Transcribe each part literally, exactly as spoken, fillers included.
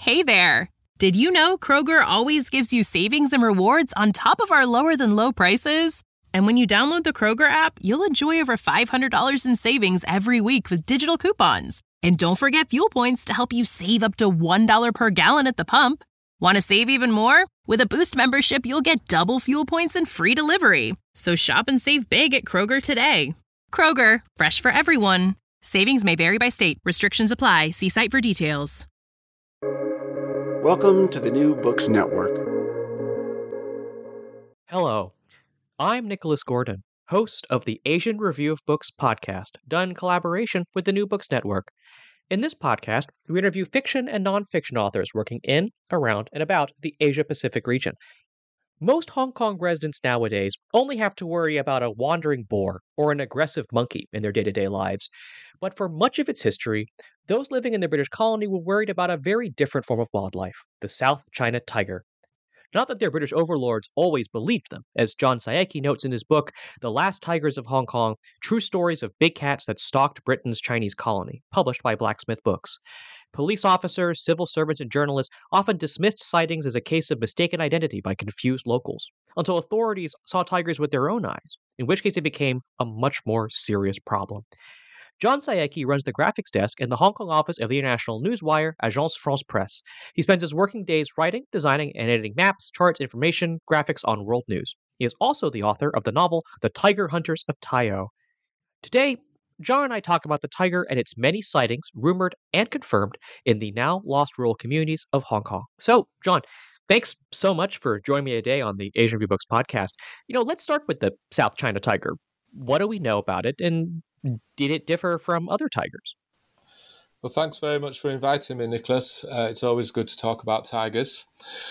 Hey there! Did you know Kroger always gives you savings and rewards on top of our lower-than-low prices? And when you download the Kroger app, you'll enjoy over five hundred dollars in savings every week with digital coupons. And don't forget fuel points to help you save up to one dollar per gallon at the pump. Want to save even more? With a Boost membership, you'll get double fuel points and free delivery. So shop and save big at Kroger today. Kroger, fresh for everyone. Savings may vary by state. Restrictions apply. See site for details. Welcome to the New Books Network. Hello, I'm Nicholas Gordon, host of the Asian Review of Books podcast, done in collaboration with the New Books Network. In this podcast, we interview fiction and nonfiction authors working in, around, and about the Asia-Pacific region. Most Hong Kong residents nowadays only have to worry about a wandering boar or an aggressive monkey in their day-to-day lives. But for much of its history, those living in the British colony were worried about a very different form of wildlife, the South China tiger. Not that their British overlords always believed them, as John Saeki notes in his book, The Last Tigers of Hong Kong, True Stories of Big Cats That Stalked Britain's Chinese Colony, published by Blacksmith Books. Police officers, civil servants, and journalists often dismissed sightings as a case of mistaken identity by confused locals, until authorities saw tigers with their own eyes, in which case it became a much more serious problem. John Saeki runs the graphics desk in the Hong Kong office of the international newswire Agence France Presse. He spends his working days writing, designing, and editing maps, charts, information, graphics on world news. He is also the author of the novel The Tiger Hunters of Taiyo. Today, John and I talk about the tiger and its many sightings, rumored and confirmed, in the now lost rural communities of Hong Kong. So, John, thanks so much for joining me today on the Asian Review Books podcast. You know, let's start with the South China tiger. What do we know about it, and did it differ from other tigers? Well, thanks very much for inviting me, Nicholas. Uh, it's always good to talk about tigers.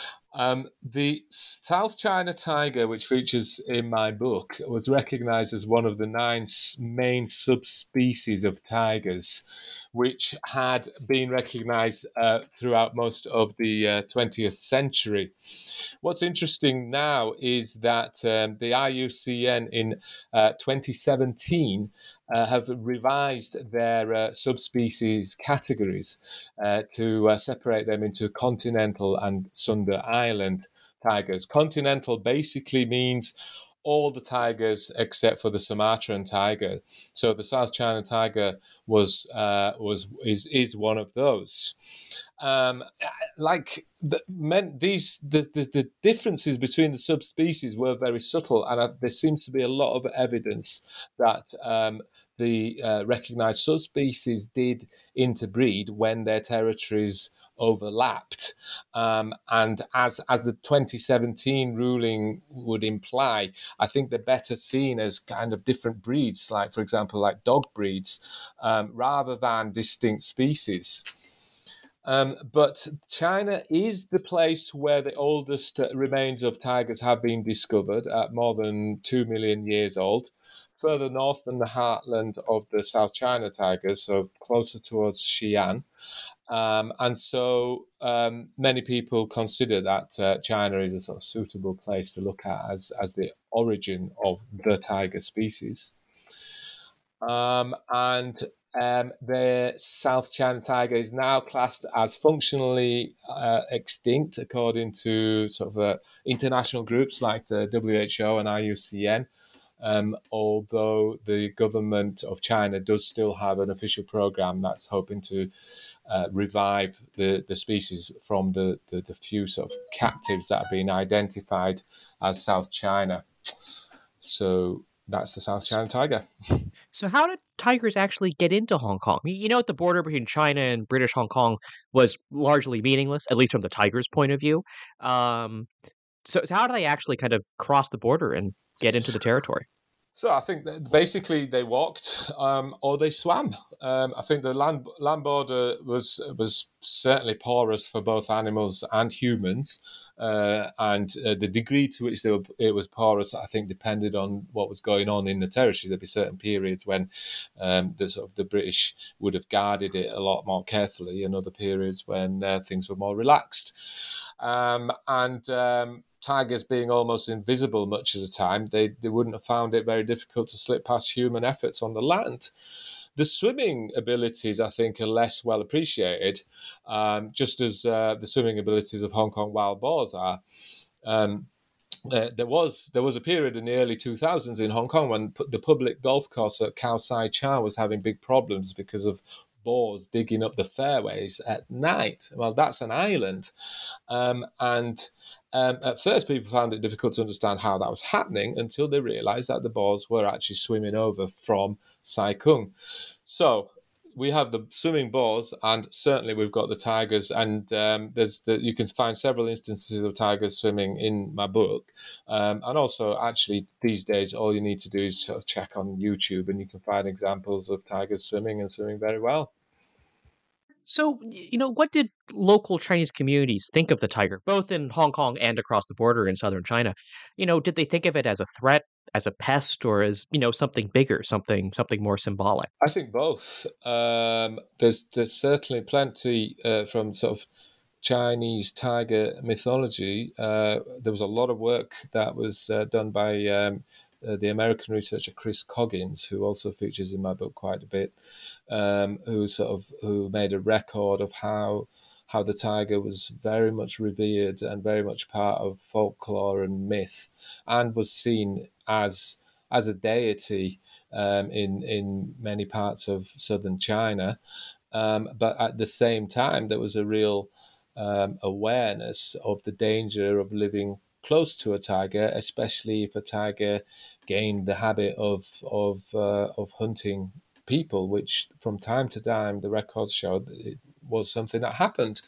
Um, the South China tiger, which features in my book, was recognized as one of the nine main subspecies of tigers, which had been recognized uh, throughout most of the uh, twentieth century. What's interesting now is that um, the I U C N in uh, twenty seventeen uh, have revised their uh, subspecies categories uh, to uh, separate them into continental and Sunda Island tigers. Continental basically means all the tigers except for the Sumatran tiger. So the South China tiger was uh, was is is one of those. Um, like the, men, these the, the the differences between the subspecies were very subtle, and uh, there seems to be a lot of evidence that um, the uh, recognized subspecies did interbreed when their territories overlapped, um, and as as the twenty seventeen ruling would imply, I think they're better seen as kind of different breeds, like for example, like dog breeds, um, rather than distinct species. Um, but China is the place where the oldest remains of tigers have been discovered at more than two million years old. Further north than the heartland of the South China tigers, so closer towards Xi'an. Um, and so um, many people consider that uh, China is a sort of suitable place to look at as, as the origin of the tiger species. Um, and um, the South China tiger is now classed as functionally uh, extinct according to sort of uh, international groups like the W H O and I U C N. Um, although the government of China does still have an official program that's hoping to uh, revive the, the species from the, the, the few sort of captives that have been identified as South China. So that's the South China tiger. So how did tigers actually get into Hong Kong? You know, the border between China and British Hong Kong was largely meaningless, at least from the tiger's point of view. Um, so, so how do they actually kind of cross the border and get into the territory? So I think that basically they walked um, or they swam. Um, I think the land land border was was certainly porous for both animals and humans, uh, and uh, the degree to which they were, it was porous, I think, depended on what was going on in the territory. There'd be certain periods when um, the sort of the British would have guarded it a lot more carefully, and other periods when uh, things were more relaxed. Um, and um, tigers being almost invisible much of the time, they, they wouldn't have found it very difficult to slip past human efforts on the land. The swimming abilities, I think, are less well appreciated, um, just as uh, the swimming abilities of Hong Kong wild boars are. Um, uh, there was there was a period in the early two thousands in Hong Kong when the public golf course at Khao Sai Chau was having big problems because of boars digging up the fairways at night. Well, that's an island. Um, and um, at first, people found it difficult to understand how that was happening until they realized that the boars were actually swimming over from Sai Kung. So we have the swimming boars, and certainly we've got the tigers. And um, there's the, you can find several instances of tigers swimming in my book. Um, and also, actually, these days, all you need to do is sort of check on YouTube, and you can find examples of tigers swimming and swimming very well. So, you know, what did local Chinese communities think of the tiger, both in Hong Kong and across the border in southern China? You know, did they think of it as a threat, as a pest, or as, you know, something bigger, something something more symbolic? I think both. Um, there's there's certainly plenty uh, from sort of Chinese tiger mythology. Uh, there was a lot of work that was uh, done by um, uh, the American researcher Chris Coggins, who also features in my book quite a bit, um, who sort of who made a record of how how the tiger was very much revered and very much part of folklore and myth, and was seen as as a deity um, in in many parts of southern China. Um, but at the same time, there was a real um, awareness of the danger of living close to a tiger, especially if a tiger gained the habit of of uh, of hunting people, which from time to time the records showed that it was something that happened.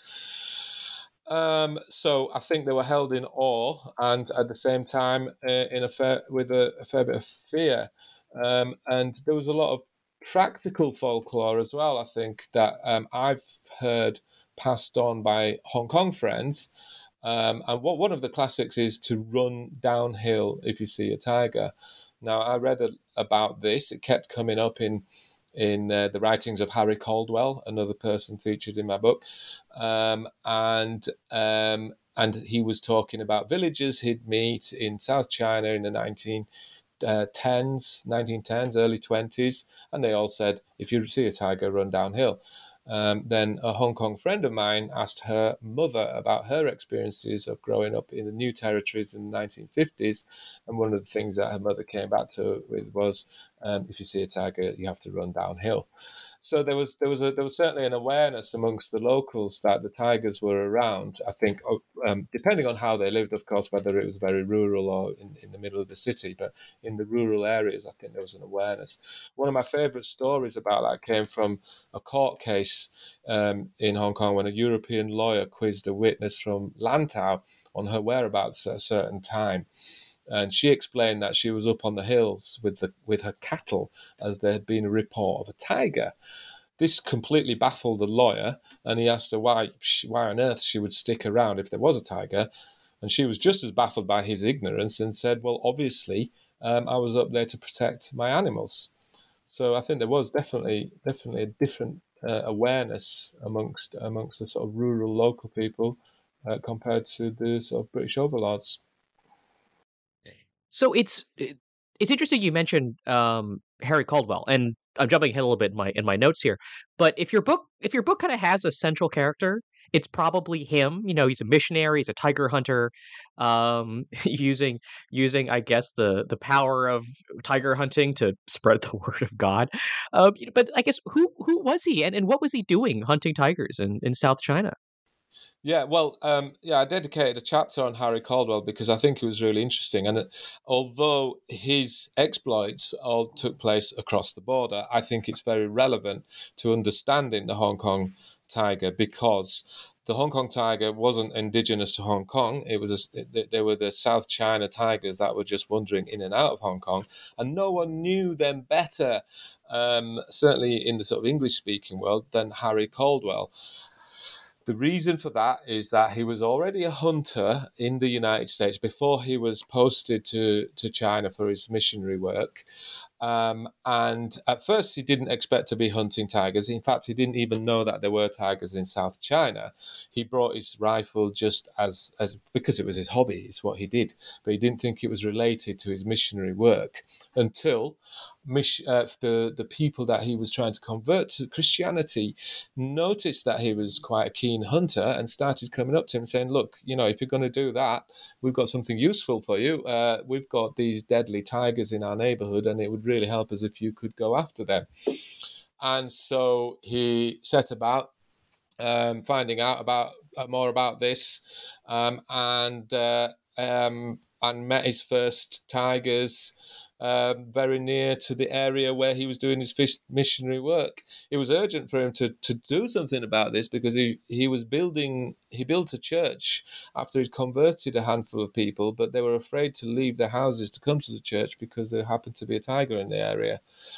Um, so I think they were held in awe, and at the same time uh, in a fair, with a, a fair bit of fear. Um, and there was a lot of practical folklore as well, I think, that um, I've heard passed on by Hong Kong friends. Um, and what one of the classics is to run downhill if you see a tiger. Now, I read a, about this. It kept coming up in in uh, the writings of Harry Caldwell, another person featured in my book, um, and um, and he was talking about villagers he'd meet in South China in the nineteen tens, nineteen tens, early twenties, and they all said, if you see a tiger, run downhill. Um, then a Hong Kong friend of mine asked her mother about her experiences of growing up in the New Territories in the nineteen fifties, and one of the things that her mother came back to with was, um, if you see a tiger, you have to run downhill. So there was there was a, there was certainly an awareness amongst the locals that the tigers were around. I think, um, depending on how they lived, of course, whether it was very rural or in, in the middle of the city, but in the rural areas, I think there was an awareness. One of my favourite stories about that came from a court case um, in Hong Kong when a European lawyer quizzed a witness from Lantau on her whereabouts at a certain time. And she explained that she was up on the hills with the with her cattle as there had been a report of a tiger. This completely baffled the lawyer, and he asked her why she, why on earth she would stick around if there was a tiger. And she was just as baffled by his ignorance and said, well, obviously, um, I was up there to protect my animals. So I think there was definitely definitely a different uh, awareness amongst amongst the sort of rural local people uh, compared to the sort of British overlords. So it's it's interesting you mentioned um, Harry Caldwell, and I'm jumping ahead a little bit in my in my notes here. But if your book if your book kind of has a central character, it's probably him. You know, he's a missionary, he's a tiger hunter, um, using using I guess the the power of tiger hunting to spread the word of God. Um, but I guess who who was he, and, and what was he doing hunting tigers in, in South China? Yeah, well, um, yeah, I dedicated a chapter on Harry Caldwell because I think it was really interesting. And it, although his exploits all took place across the border, I think it's very relevant to understanding the Hong Kong tiger because the Hong Kong tiger wasn't indigenous to Hong Kong. It was a, they were the South China tigers that were just wandering in and out of Hong Kong, and no one knew them better, um, certainly in the sort of English-speaking world, than Harry Caldwell. The reason for that is that he was already a hunter in the United States before he was posted to, to China for his missionary work. Um, and at first, he didn't expect to be hunting tigers. In fact, he didn't even know that there were tigers in South China. He brought his rifle just as, as because it was his hobby. It's what he did. But he didn't think it was related to his missionary work until mission, uh, the the people that he was trying to convert to Christianity noticed that he was quite a keen hunter and started coming up to him saying, "Look, you know, if you're going to do that, we've got something useful for you. Uh, we've got these deadly tigers in our neighborhood, and it would really help us if you could go after them." And so he set about um, finding out about uh, more about this, um, and uh, um, and met his first tigers uh, very near to the area where he was doing his fish missionary work. It was urgent for him to, to do something about this because he, he was building he built a church after he'd converted a handful of people, but they were afraid to leave their houses to come to the church because there happened to be a tiger in the area.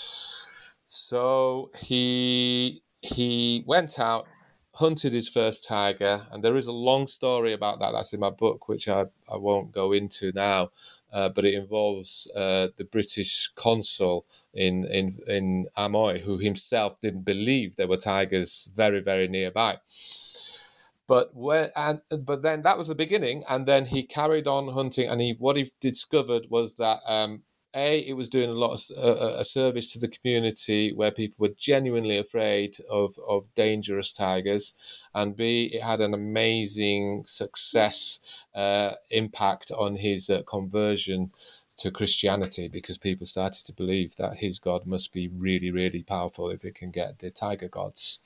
So he he went out, hunted his first tiger, and there is a long story about that. That's in my book, which I, I won't go into now, uh, but it involves uh, the British consul in, in, in Amoy, who himself didn't believe there were tigers very, very nearby. But when, and but then that was the beginning, and then he carried on hunting, and he what he discovered was that um, A, it was doing a lot of uh, a service to the community where people were genuinely afraid of, of dangerous tigers, and B, it had an amazing success uh, impact on his uh, conversion to Christianity, because people started to believe that his God must be really, really powerful if it can get the tiger gods.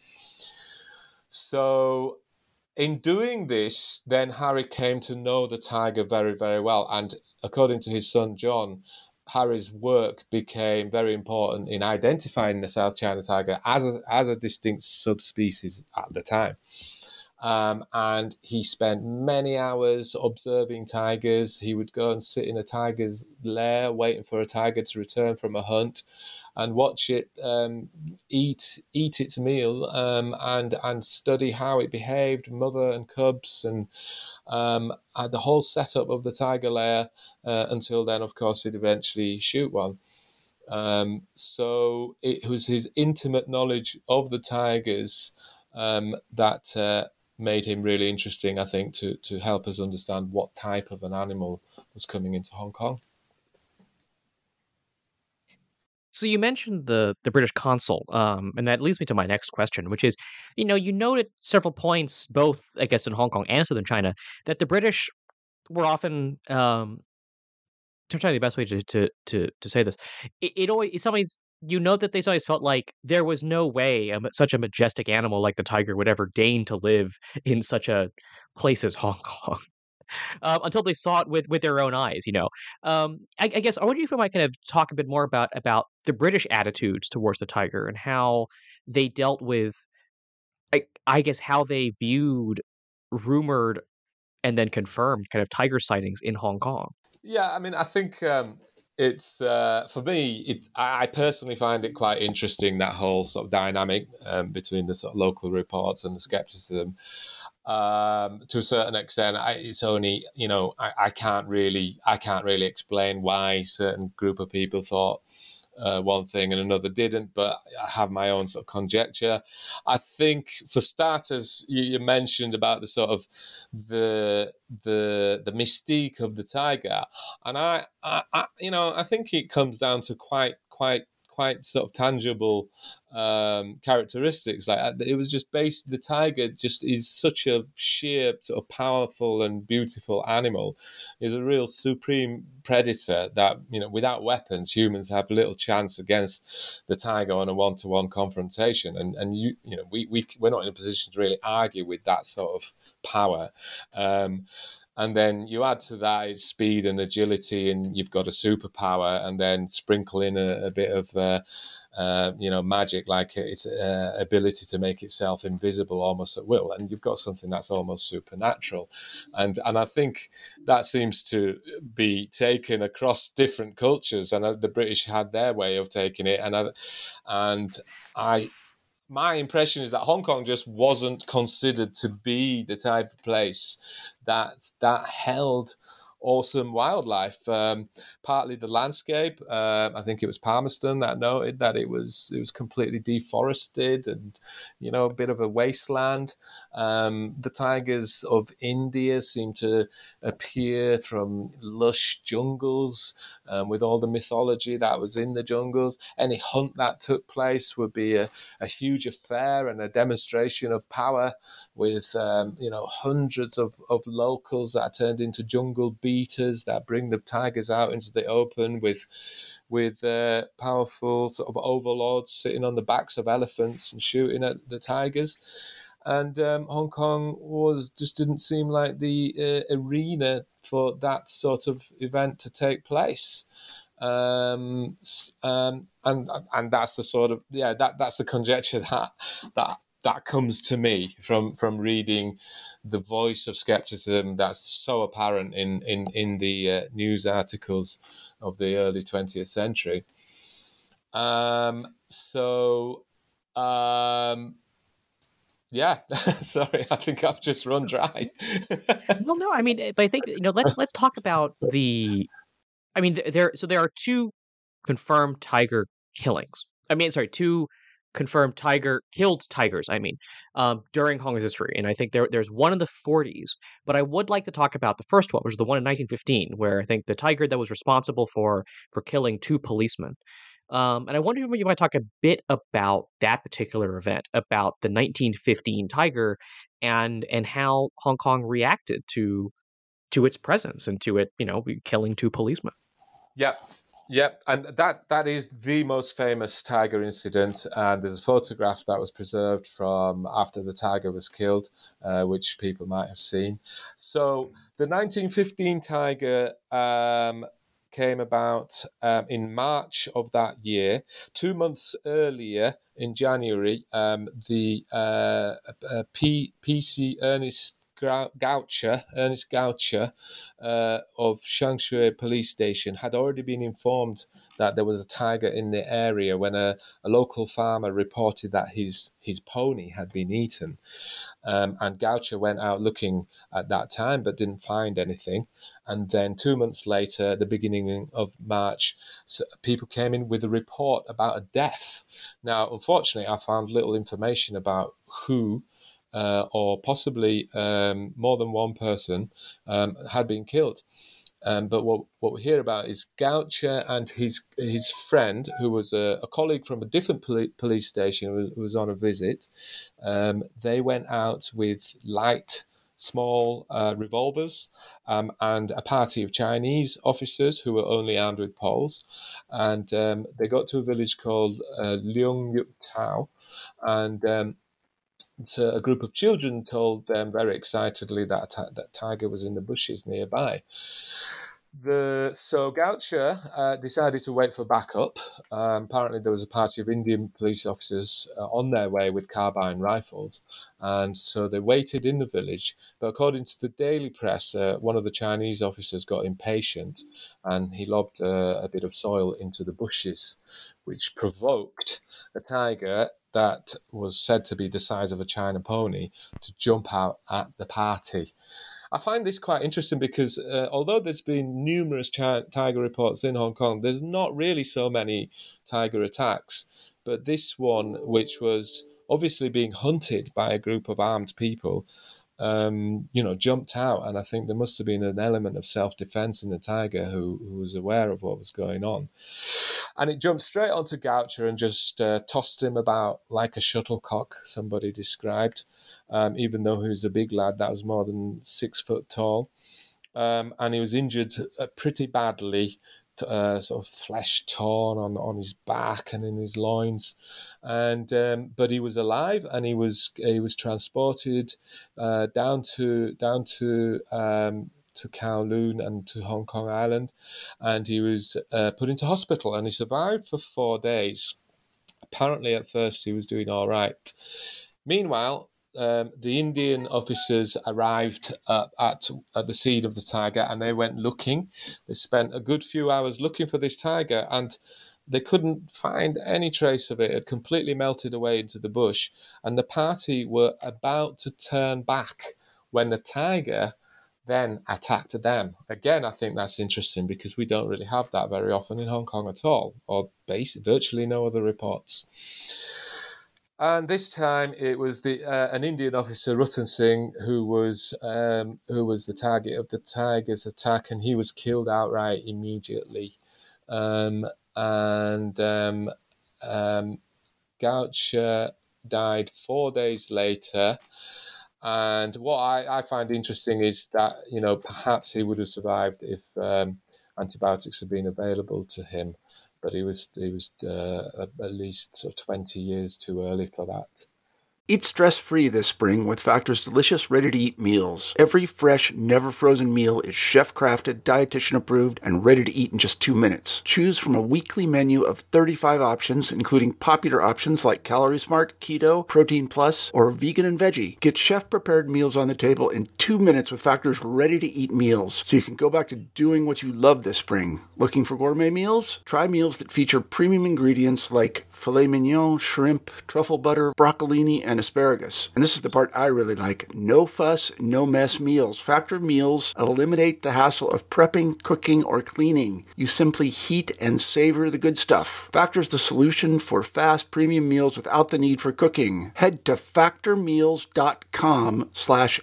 So in doing this, then Harry came to know the tiger very, very well. And according to his son, John, Harry's work became very important in identifying the South China tiger as a, as a distinct subspecies at the time. Um, and he spent many hours observing tigers. He would go and sit in a tiger's lair, waiting for a tiger to return from a hunt, and watch it um, eat eat its meal, um, and and study how it behaved, mother and cubs, and um, and the whole setup of the tiger lair. Uh, until then, of course, he'd eventually shoot one. Um, so it was his intimate knowledge of the tigers um, that uh, made him really interesting, I think, to to help us understand what type of an animal was coming into Hong Kong. So you mentioned the the British consul, um, and that leads me to my next question, which is, you know, you noted several points, both I guess in Hong Kong and Southern China, that the British were often, um, I'm trying the best way to to to to say this. It, it always it always you know that they always felt like there was no way a, such a majestic animal like the tiger would ever deign to live in such a place as Hong Kong. Um, until they saw it with with their own eyes, you know. Um, I, I guess I wonder if you might kind of talk a bit more about about the British attitudes towards the tiger and how they dealt with, I, I guess, how they viewed rumored and then confirmed kind of tiger sightings in Hong Kong. Yeah, I mean, I think um, it's uh, for me. It, I personally find it quite interesting, that whole sort of dynamic um, between the sort of local reports and the skepticism. Um, to a certain extent, I, it's only you know I, I can't really I can't really explain why a certain group of people thought uh, one thing and another didn't, but I have my own sort of conjecture. I think, for starters, you, you mentioned about the sort of the the the mystique of the tiger, and I, I, I you know I think it comes down to quite quite quite sort of tangible um, characteristics. Like, it was just based, the tiger just is such a sheer sort of powerful and beautiful animal. Is a real supreme predator that, you know, without weapons, humans have little chance against the tiger on a one-to-one confrontation. And and you you know we we we're not in a position to really argue with that sort of power. Um, And then you add to that its speed and agility, and you've got a superpower, and then sprinkle in a, a bit of, uh, uh, you know, magic, like its uh, ability to make itself invisible almost at will, and you've got something that's almost supernatural. And and I think that seems to be taken across different cultures, and uh, the British had their way of taking it, and I, and I. My impression is that Hong Kong just wasn't considered to be the type of place that that held awesome wildlife. Um, partly the landscape. Uh, I think it was Palmerston that noted that it was it was completely deforested and, you know, a bit of a wasteland. Um, the tigers of India seem to appear from lush jungles um, with all the mythology that was in the jungles. Any hunt that took place would be a, a huge affair and a demonstration of power with, um, you know, hundreds of, of locals that are turned into jungle beaters that bring the tigers out into the open with with uh, powerful sort of overlords sitting on the backs of elephants and shooting at the tigers. And um, Hong Kong was just didn't seem like the uh, arena for that sort of event to take place. Um, um, and and that's the sort of yeah that that's the conjecture that that that comes to me from from reading the voice of skepticism that's so apparent in in in the uh, news articles of the early twentieth century. Um, so. Um, Yeah, sorry, I think I've just run dry. Well, no, I mean, but I think, you know, let's let's talk about the. I mean, there. So there are two confirmed tiger killings. I mean, sorry, two confirmed tiger killed tigers. I mean, um, during Hong Kong's history, and I think there there's one in the forties. But I would like to talk about the first one, which is the one in nineteen fifteen, where I think the tiger that was responsible for for killing two policemen. Um, and I wonder if you might talk a bit about that particular event, about the nineteen fifteen tiger, and and how Hong Kong reacted to to its presence and to it, you know, killing two policemen. Yep. Yep, and that that is the most famous tiger incident. And there's a photograph that was preserved from after the tiger was killed, uh, which people might have seen. So the nineteen fifteen tiger um, came about um, in March of that year. Two months earlier, in January, um, the uh, uh, P- PC Ernest Goucher, Ernest Goucher uh, of Shangshui Police Station had already been informed that there was a tiger in the area when a, a local farmer reported that his his pony had been eaten. Um, and Goucher went out looking at that time but didn't find anything. And then two months later, the beginning of March, so people came in with a report about a death. Now, unfortunately, I found little information about who Uh, or possibly um, more than one person um, had been killed. Um, but what, what we hear about is Goucher and his his friend, who was a, a colleague from a different poli- police station, who was, who was on a visit. Um, they went out with light, small uh, revolvers um, and a party of Chinese officers who were only armed with poles. And um, they got to a village called uh, Leung Yuk Tao, and um, so a group of children told them very excitedly that a that tiger was in the bushes nearby. The so Goucher uh, decided to wait for backup. Um, apparently, there was a party of Indian police officers uh, on their way with carbine rifles, and so they waited in the village. But according to the daily press, uh, one of the Chinese officers got impatient, and he lobbed uh, a bit of soil into the bushes, which provoked a tiger that was said to be the size of a China pony to jump out at the party. I find this quite interesting because uh, although there's been numerous chi- tiger reports in Hong Kong, there's not really so many tiger attacks. But this one, which was obviously being hunted by a group of armed people, um, you know, jumped out. And I think there must have been an element of self-defense in the tiger who, who was aware of what was going on. And it jumped straight onto Goucher and just uh, tossed him about like a shuttlecock, somebody described, um, even though he was a big lad that was more than six foot tall. Um, and he was injured uh, pretty badly, uh, sort of flesh torn on, on his back and in his loins. And um, but he was alive, and he was he was transported uh, down to down to um, to Kowloon and to Hong Kong Island, and he was uh, put into hospital, and he survived for four days. Apparently, at first, he was doing all right. Meanwhile, um, the Indian officers arrived uh, at at the scene of the tiger, and they went looking. They spent a good few hours looking for this tiger, and they couldn't find any trace of it. It had completely melted away into the bush, and the party were about to turn back when the tiger then attacked them. Again, I think that's interesting because we don't really have that very often in Hong Kong at all, or basically virtually no other reports. And this time it was the uh, an Indian officer, Ratan Singh, who was um, who was the target of the Tigers attack, and he was killed outright immediately. Um, and um, um, Goucher died four days later. And what I, I find interesting is that, you know, perhaps he would have survived if um, antibiotics had been available to him. But he was he was uh, at least sort of twenty years too early for that. Eat stress-free this spring with Factor's delicious, ready-to-eat meals. Every fresh, never-frozen meal is chef-crafted, dietitian-approved, and ready to eat in just two minutes. Choose from a weekly menu of thirty-five options, including popular options like Calorie Smart, Keto, Protein Plus, or Vegan and Veggie. Get chef-prepared meals on the table in two minutes with Factor's ready-to-eat meals, so you can go back to doing what you love this spring. Looking for gourmet meals? Try meals that feature premium ingredients like filet mignon, shrimp, truffle butter, broccolini, and asparagus. And this is the part I really like. No fuss, no mess meals. Factor meals eliminate the hassle of prepping, cooking, or cleaning. You simply heat and savor the good stuff. Factor's the solution for fast premium meals without the need for cooking. Head to factormeals.com slash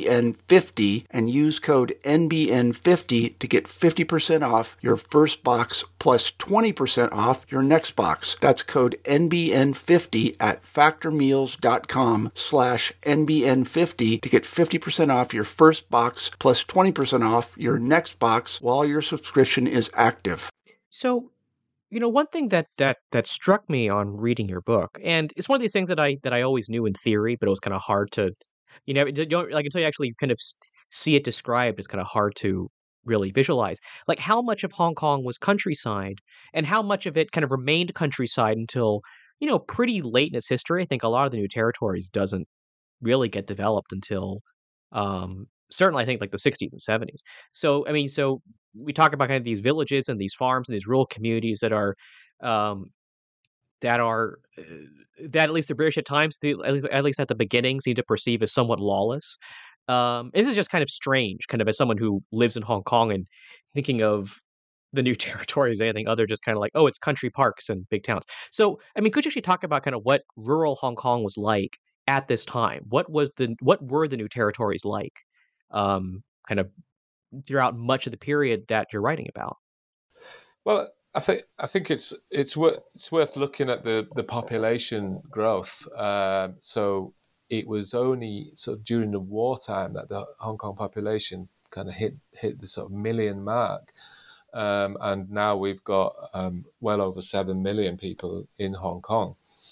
NBN50 and use code N B N fifty to get fifty percent off your first box plus twenty percent off your next box. That's code N B N fifty at factormeals.com slash NBN50 to get fifty percent off your first box plus twenty percent off your next box while your subscription is active. So, you know, one thing that that that struck me on reading your book, and it's one of these things that I that I always knew in theory, but it was kind of hard to, you know, you don't, like until you actually kind of see it described, it's kind of hard to really visualize. Like how much of Hong Kong was countryside, and how much of it kind of remained countryside until, you know, pretty late in its history. I think a lot of the new territories doesn't really get developed until, um, certainly I think like the sixties and seventies. So, I mean, so we talk about kind of these villages and these farms and these rural communities that are, um, that are, uh, that at least the British at times, the, at least, at least at the beginning, seem to perceive as somewhat lawless. Um, this is just kind of strange, kind of as someone who lives in Hong Kong and thinking of the new territories, anything other, just kind of like, oh, it's country parks and big towns. So, I mean, could you actually talk about kind of what rural Hong Kong was like at this time? What was the what were the new territories like, um, kind of throughout much of the period that you're writing about? Well, I think I think it's it's worth it's worth looking at the the population growth. Uh, so it was only sort of during the wartime that the Hong Kong population kind of hit hit the sort of million mark. Um, and now we've got um, well over seven million people in Hong Kong.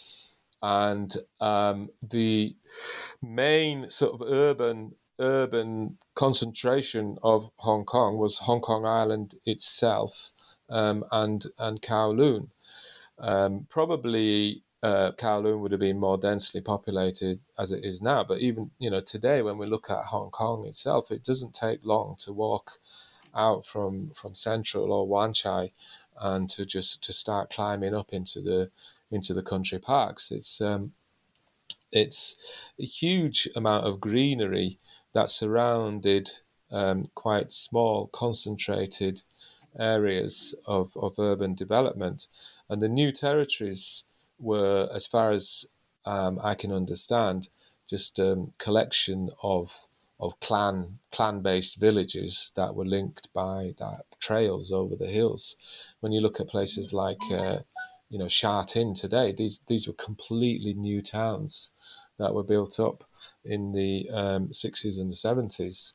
And um, the main sort of urban urban concentration of Hong Kong was Hong Kong Island itself, um, and, and Kowloon. Um, probably uh, Kowloon would have been more densely populated as it is now. But even, you know, today when we look at Hong Kong itself, it doesn't take long to walk out from from Central or Wan Chai and to just to start climbing up into the into the country parks. It's um it's a huge amount of greenery that surrounded um, quite small concentrated areas of, of urban development, and the new territories were, as far as um, I can understand, just a um, collection of of clan clan-based villages that were linked by that trails over the hills. When you look at places like uh, you know Sha Tin today, these these were completely new towns that were built up in the um, sixties and the seventies.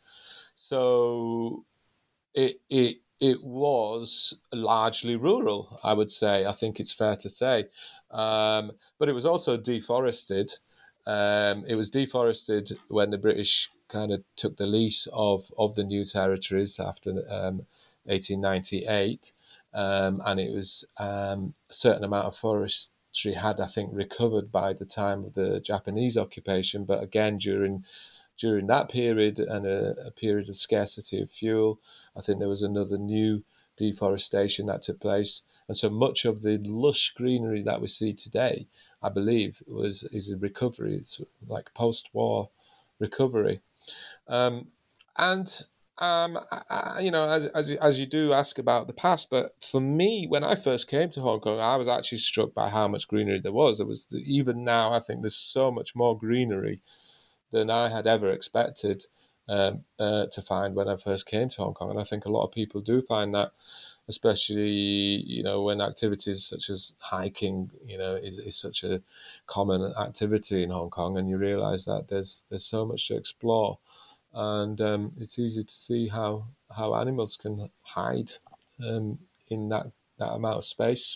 So it it it was largely rural, I would say. I think it's fair to say, um, but it was also deforested. Um, it was deforested when the British kind of took the lease of, of the new territories after um, eighteen ninety-eight, um, and it was um, a certain amount of forestry had, I think, recovered by the time of the Japanese occupation. But again, during during that period and a, a period of scarcity of fuel, I think there was another new deforestation that took place, and so much of the lush greenery that we see today, I believe, was is a recovery. It's like post-war recovery. Um, and Um, I, I, you know, as as as you do ask about the past, but for me, when I first came to Hong Kong, I was actually struck by how much greenery there was. There was even now, I think there's so much more greenery than I had ever expected um, uh, to find when I first came to Hong Kong, and I think a lot of people do find that, especially you know when activities such as hiking, you know, is, is such a common activity in Hong Kong, and you realise that there's there's so much to explore. And um, it's easy to see how, how animals can hide um, in that, that amount of space.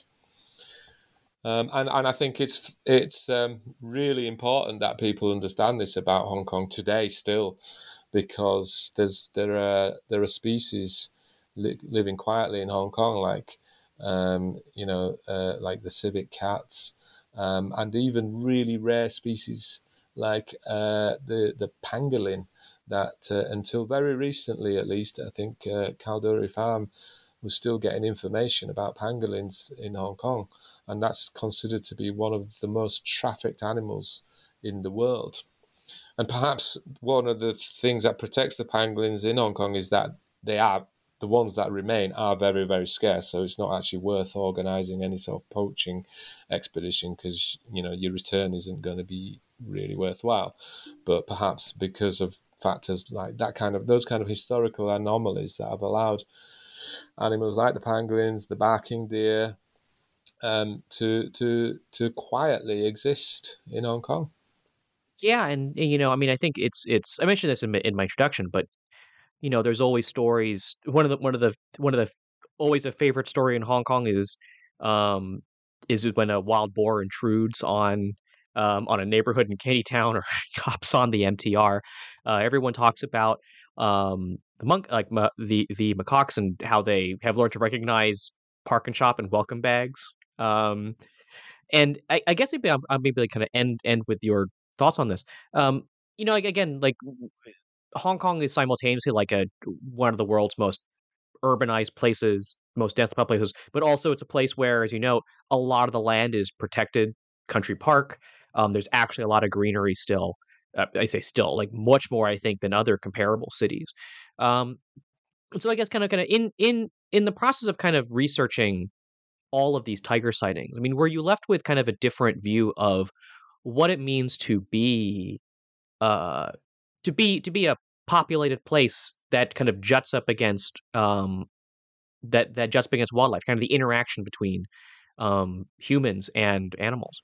Um, and, and I think it's it's um, really important that people understand this about Hong Kong today still, because there's there are there are species li- living quietly in Hong Kong, like um, you know uh, like the civet cats, um, and even really rare species like uh, the the pangolin. That uh, until very recently, at least, I think uh, Calduri Farm was still getting information about pangolins in Hong Kong, and that's considered to be one of the most trafficked animals in the world. And perhaps one of the things that protects the pangolins in Hong Kong is that they are the ones that remain are very, very scarce. So it's not actually worth organising any sort of poaching expedition because you know your return isn't going to be really worthwhile. But perhaps because of factors like that kind of those kind of historical anomalies that have allowed animals like the pangolins, the barking deer, um, to to to quietly exist in Hong Kong. Yeah, and you know, I mean, I think it's it's. I mentioned this in my, in my introduction, but you know, there's always stories. One of the one of the one of the always a favorite story in Hong Kong is um is when a wild boar intrudes on um on a neighborhood in Town or hops on the M T R. Uh, everyone talks about um the monk like ma- the the macaques and how they have learned to recognize park and shop and welcome bags. Um, and I, I guess maybe I'm, I'm maybe like kind of end end with your thoughts on this. Um, you know, like again, like Hong Kong is simultaneously like a one of the world's most urbanized places, most dense populated places, but also it's a place where, as you know, a lot of the land is protected country park. Um, there's actually a lot of greenery still. Uh, I say still, like much more, I think, than other comparable cities. Um, and so I guess kind of kind of in in in the process of kind of researching all of these tiger sightings, I mean, were you left with kind of a different view of what it means to be uh to be to be a populated place that kind of juts up against um that that juts up against wildlife, kind of the interaction between um humans and animals?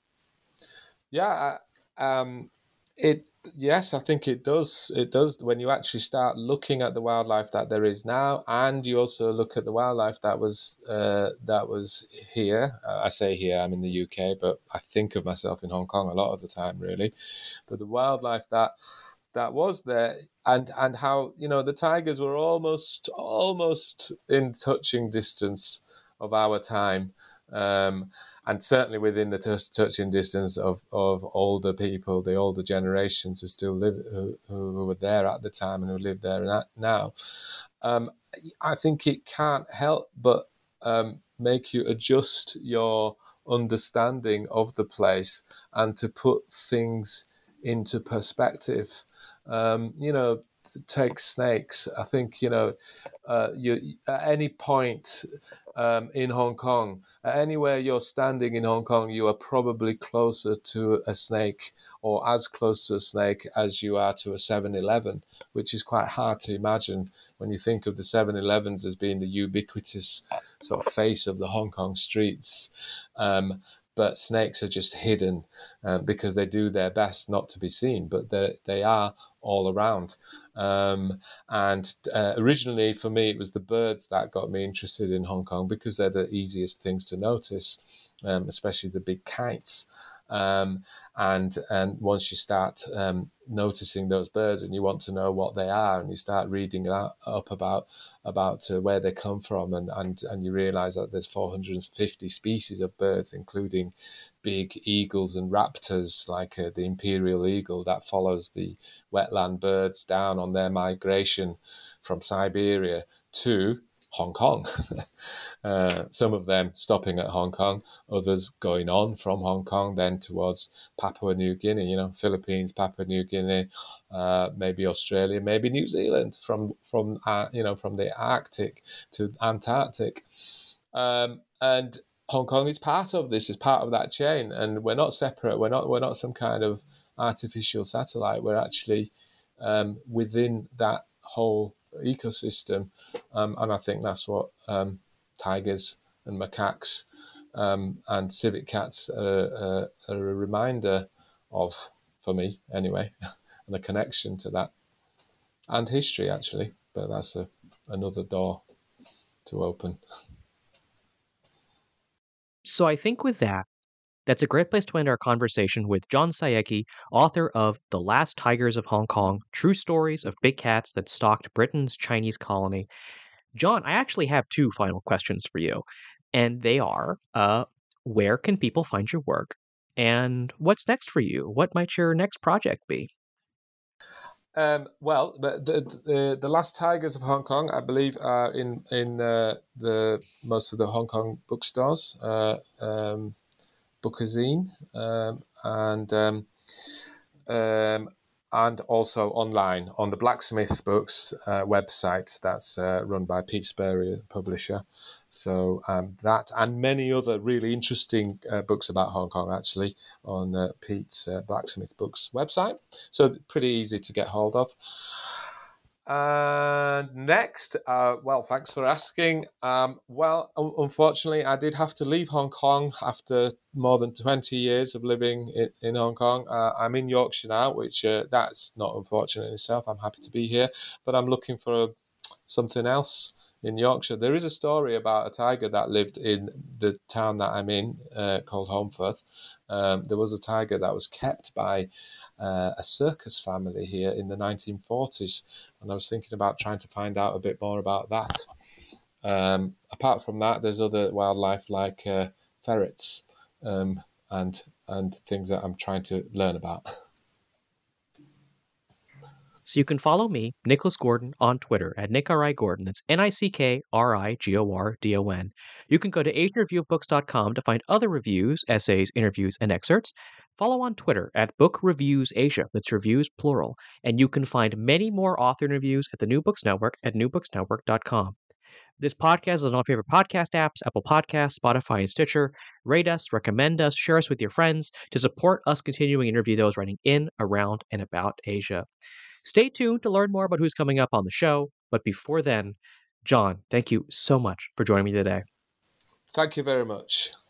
Yeah, um, it yes, I think it does. It does when you actually start looking at the wildlife that there is now, and you also look at the wildlife that was uh, that was here. Uh, I say here, I'm in the U K, but I think of myself in Hong Kong a lot of the time, really. But the wildlife that that was there, and and how you know the tigers were almost almost in touching distance of our time. Um, and certainly within the touch, touching distance of, of older people, the older generations who still live, who, who were there at the time and who live there now. Um, I think it can't help but um, make you adjust your understanding of the place and to put things into perspective. Um, you know, take snakes. I think you know, uh, you at any point um, in Hong Kong, anywhere you're standing in Hong Kong, you are probably closer to a snake or as close to a snake as you are to a seven eleven, which is quite hard to imagine when you think of the seven elevens as being the ubiquitous sort of face of the Hong Kong streets. Um, but snakes are just hidden um, because they do their best not to be seen, but they they are all around. Um, and uh, originally for me, it was the birds that got me interested in Hong Kong because they're the easiest things to notice, um, especially the big kites. Um, and and once you start um, noticing those birds and you want to know what they are, and you start reading up about about uh, where they come from, and, and, and you realize that there's four hundred fifty species of birds, including big eagles and raptors, like uh, the imperial eagle that follows the wetland birds down on their migration from Siberia to Hong Kong. uh, some of them stopping at Hong Kong, others going on from Hong Kong then towards Papua New Guinea, you know, Philippines, Papua New Guinea, uh, maybe Australia, maybe New Zealand, from from uh, you know from the Arctic to Antarctic, um, and Hong Kong is part of this, is part of that chain, and we're not separate. We're not we're not some kind of artificial satellite. We're actually um, within that whole ecosystem, um, and I think that's what um, tigers and macaques um, and civet cats are, are, are a reminder of, for me anyway, and a connection to that, and history actually. But that's a, another door to open. So I think with that, that's a great place to end our conversation with John Sayegh, author of The Last Tigers of Hong Kong, True Stories of Big Cats That Stalked Britain's Chinese Colony. John, I actually have two final questions for you, and they are, uh, where can people find your work? And what's next for you? What might your next project be? Um, well, the, the the the Last Tigers of Hong Kong, I believe, are in in uh, the most of the Hong Kong bookstores, uh, um, Bookazine, um, and um, um, and also online on the Blacksmith Books uh, website that's uh, run by Pete Spurrier, publisher. So um, that and many other really interesting uh, books about Hong Kong actually on uh, Pete's uh, Blacksmith Books website. So pretty easy to get hold of. And next, uh, well, thanks for asking. Um, well, un- unfortunately, I did have to leave Hong Kong after more than twenty years of living in, in Hong Kong. Uh, I'm in Yorkshire now, which uh, that's not unfortunate in itself. I'm happy to be here, but I'm looking for a, something else in Yorkshire. There is a story about a tiger that lived in the town that I'm in, uh, called Holmfirth. Um, there was a tiger that was kept by uh, a circus family here in the nineteen forties, and I was thinking about trying to find out a bit more about that. Um, apart from that, there's other wildlife like uh, ferrets um, and and things that I'm trying to learn about. So you can follow me, Nicholas Gordon, on Twitter at Nick R I Gordon. That's N I C K R I G O R D O N. You can go to asian review of books dot com to find other reviews, essays, interviews, and excerpts. Follow on Twitter at Book Reviews Asia. That's reviews plural. And you can find many more author interviews at the New Books Network at new books network dot com. This podcast is on all favorite podcast apps, Apple Podcasts, Spotify, and Stitcher. Rate us, recommend us, share us with your friends to support us continuing to interview those writing in, around, and about Asia. Stay tuned to learn more about who's coming up on the show. But before then, John, thank you so much for joining me today. Thank you very much.